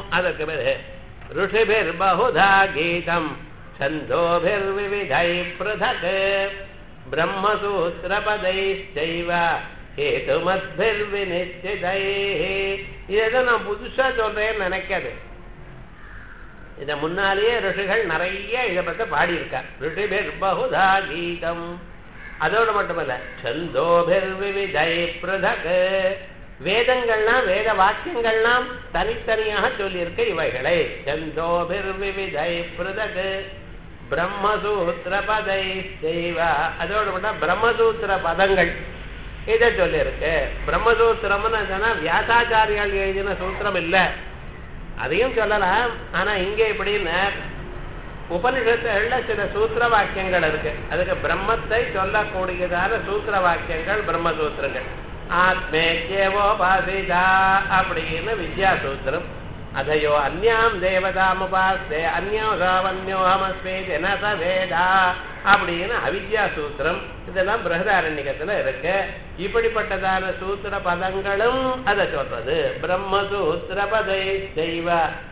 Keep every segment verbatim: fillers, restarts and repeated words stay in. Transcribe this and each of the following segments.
அதற்கு பிறகு ருஷிபிர் பகுதா கீதம் சந்தோபிர்விவிதை பிரதக் பிரம்மசூத்திரபதைச்சைவ ஹேதுமத்பிர்விநிச்சிதை. இதை நான் புதுசா சொல்றேன்னு நினைக்காது. இத முன்னாலேயே ரிஷிகள் நிறைய இதை பத்தி பாடியிருக்கார். ரிஷிபிர் பகுதா கீதம், அதோட மட்டுமல்ல சந்தோபிர்விவிதை பிரதக், வேதங்கள்லாம் வேத வாக்கியங்கள்லாம் தனித்தனியாக சொல்லியிருக்க இவைகளை. சந்தோபிர்விவிதை பிரதக் பிரம்மசூத்திர பதை செய்வ, அதோட மட்டும் பிரம்மசூத்திர பதங்கள் இதை சொல்லியிருக்கு. பிரம்மசூத்திரம்னு சொன்னா வியாசாச்சாரியால் எழுதின சூத்திரம் இல்லை, அதையும் சொல்லலாம். ஆனா இங்க எப்படின்னு உபனிஷத்துகள்ல சில சூத்திர வாக்கியங்கள் இருக்கு, அதுக்கு பிரம்மத்தை சொல்லக்கூடியதான சூத்திர வாக்கியங்கள் பிரம்மசூத்திரங்கள். ஆத்மேத்யேவோபாசிதா அப்படின்னு வித்யா சூத்திரம். அதையோ அந்யாம் தேவதாமுபாஸ்தே அந்யோசாவன்யோஹமஸ்மே ஜனச வேதா அப்படின்னு அவித்யா சூத்திரம். இதெல்லாம் பிரகதாரண்யத்துல இருக்கு. இப்படிப்பட்டதான சூத்திர பதங்களும் அதை சொல்றது. பிரம்மசூத்திர பதை செய்வ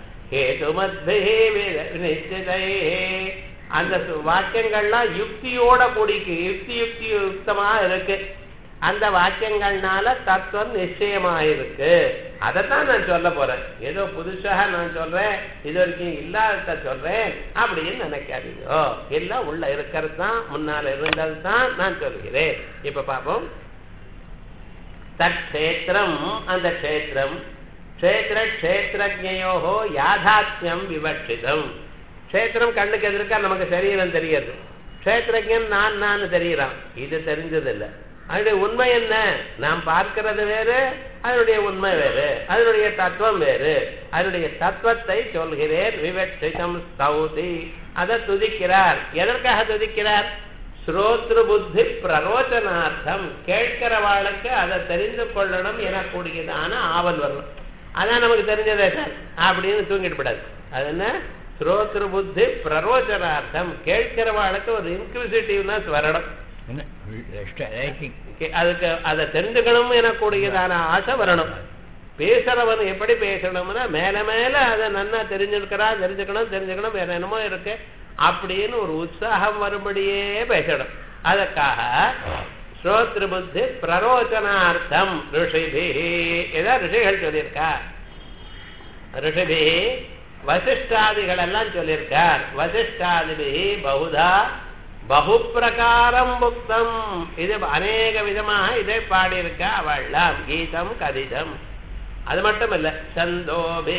ஹேதுமத்பிஹி, அந்த வாக்கியங்கள்லாம் யுக்தியோட கூடிக்கு யுக்தி யுக்தி யுக்தமா இருக்கு. அந்த வாக்கியங்கள்னால தத்துவம் நிச்சயமாயிருக்கு. அதைத்தான் நான் சொல்ல போறேன். ஏதோ புதுசாக நான் சொல்றேன், இது வரைக்கும் இல்லாத சொல்றேன் அப்படின்னு நினைக்காதீங்க. எல்லாம் உள்ள இருக்கிறது தான், முன்னால இருந்தது தான் நான் சொல்கிறேன். இப்ப பாப்போம். தற்ஷேத்திரம், அந்த க்ஷேத்திரம் க்ஷேத்திர க்ஷேத்திரஜ்ஞயோஹோ யாதாத்மியம் விவட்சிதம். க்ஷேத்திரம் கண்ணுக்கு எதிர்க்க நமக்கு சரீரம் தெரியுது. க்ஷேத்திரஜன் நான் நான் தெரிகிறான், இது தெரிஞ்சதில்லை. அதனுடைய உண்மை என்ன? நாம் பார்க்கிறது வேறு, அதனுடைய உண்மை வேறு, அதனுடைய தத்துவம் வேறு. அதனுடைய தத்துவத்தை சொல்கிறேன். விவட்சிதம் ஸ்தௌதி, அதை துதிக்கிறார். எதற்காக துதிக்கிறார்? ஸ்ரோத்ரு புத்தி பிரரோச்சனார்த்தம், கேட்கிறவாளுக்கு அதை தெரிந்து கொள்ளணும் எனக்கூடியதான ஆவல் வரணும். அதான் நமக்கு தெரிஞ்சதே சார் அப்படின்னு தூங்கிட்டு விடாது. அது என்ன? ஸ்ரோத்ரு புத்தி பிரரோச்சனார்த்தம், கேட்கிறவாளுக்கு ஒரு இன்க்விசிட்டிவ்னஸ் வரணும். அதுக்கு அதை தெரிஞ்சுக்கணும் எனக்கூடியதான ஆசை வரணும். பேசுறவன் எப்படி பேசணும்னா மேல மேல அதை நன்னா தெரிஞ்சிருக்கிறா, தெரிஞ்சுக்கணும் தெரிஞ்சுக்கணும் வேற என்னமோ இருக்கு அப்படின்னு ஒரு உற்சாகம் வரும்படியே பேசணும். அதற்காக ஸ்ரோத்ரு புத்தி பிரரோச்சனார்த்தம் ரிஷிபி, இதான் ரிஷிகள் சொல்லியிருக்கா. ரிஷிபி வசிஷ்டாதிகள் எல்லாம் சொல்லியிருக்கார். வசிஷ்டாதிபி பகுதா பகுப்பிரகாரம் புக்தம், இது அநேக விதமாக இதை பாடியிருக்க அவள்லாம். கீதம் கதிதம். அது மட்டும் இல்ல, சந்தோபி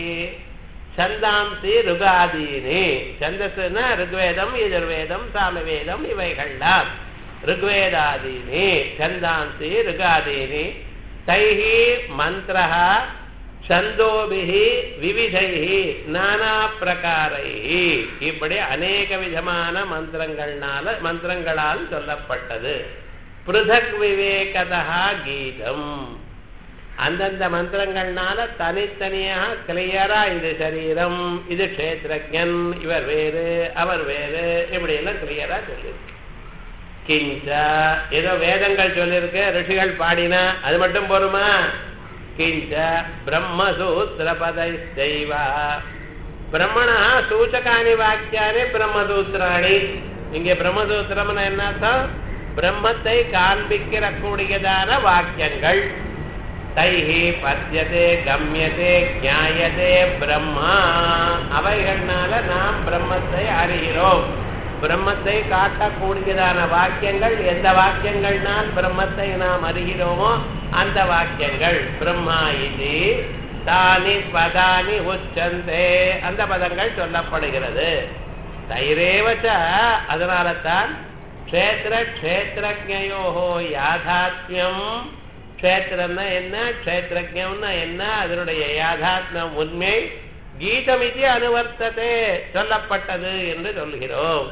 சந்தாம்சி ருகாதீனி, சந்தஸ்னா ருக்வேதம் யஜுர்வேதம் சாமவேதம் இவைகள்லாம். ருக்வேதாதீனி சந்தாம்சி ருகாதீனி தைஹி மந்திரஹா சந்தோபிஹி விவிதைஹி நானா பிரகாரைஹி, இப்படி அநேக விதமான மந்திரங்கள்னால மந்திரங்களால் சொல்லப்பட்டது. பிருதக் விவேகதா கீதம், அந்தந்த மந்திரங்கள்னால தனித்தனியாக கிளியரா இது சரீரம், இது க்ஷேத்ரஜன், இவர் வேறு அவர் வேறு, இப்படி எல்லாம் கிளியரா சொல்லியிருக்கு. கிஞ்ச ஏதோ வேதங்கள் சொல்லியிருக்கு, ரிஷிகள் பாடினா அது மட்டும் போருமா? கிஞ்ச பிரம்மசூத்திர பதைஸ்தைவ, பிரம்மணா சூச்சகானி வாக்கியானி பிரம்மசூத்திராணி. இங்கே பிரம்மசூத்திரம்னா என்ன அர்த்தம்? பிரம்மத்தை காண்பிக்கிற கூடியதான வாக்கியங்கள். தைஹி பத்யதே கம்யதே ஞாயதே பிரம்மா, அவைகள்னால நாம் பிரம்மத்தை அறிகிறோம். பிரம்மத்தை காட்டக்கூடியதான வாக்கியங்கள் எந்த வாக்கியங்கள்னால் பிரம்மத்தை நாம் அறிகிறோமோ அந்த வாக்கியங்கள். பிரம்மா இது தானி பதானி உச்சந்தே, அந்த பதங்கள் சொல்லப்படுகிறது. தைரேவச்ச, அதனால தான் க்ஷேத்திர க்ஷேத்ரஜ்ஞயோஹோ யாதாத்மியம், க்ஷேத்திரம்னா என்ன, க்ஷேத்ரஜ்ஞம்னா என்ன, அதனுடைய யாதாத்மியம் உண்மை கீதமிதி அனுவர்த்ததே சொல்லப்பட்டது என்று சொல்கிறோம்.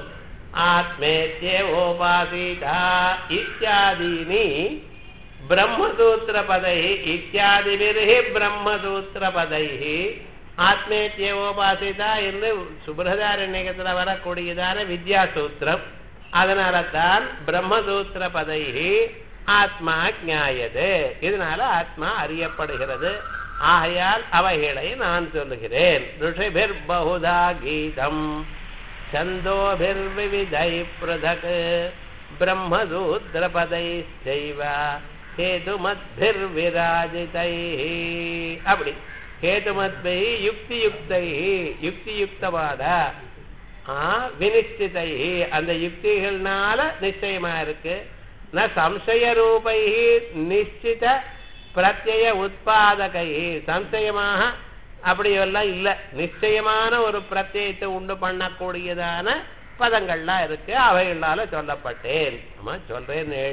ஆத்மேத்யேவோபாசிதா இத்யாதீனி பிரம்மசூத்திர பதை, இத்யாதிபிர்ஹி பிரம்மசூத்திர பதை. ஆத்மேத்யேவோபாசிதா என்று சுப்ரதாரண்யத்தில் வரக்கூடியதான வித்யா சூத்திரம். அதனால தான் பிரம்மசூத்திர பதை ஆத்மா ஞாயது, இதனால ஆத்மா அறியப்படுகிறது. ஆகையால் அவைகளை நான் சொல்லுகிறேன். ருஷிபிர் பகுதா கீதம் சந்தோபிர் விவிதை பிரதக் பிரம்மசூத்ரபதை செய்வ கேதுமத்பிர் விராஜிதை. அப்படி கேதுமத்பை யுக்தி யுக்தை யுக்தி யுக்தவாத வினிஷ்டிதை அந்த யுக்திகள்னால நிச்சயமா இருக்கு. ந சம்சய ரூபை நிச்சித பிரத்யய உற்பாதகை சம்சயமாக அப்படியெல்லாம் இல்ல, நிச்சயமான ஒரு பிரத்யத்தை உண்டு பண்ணக்கூடியதான பதங்கள்லாம் இருக்கு, அவைகளால சொல்லப்பட்டேன். சொல்றேன்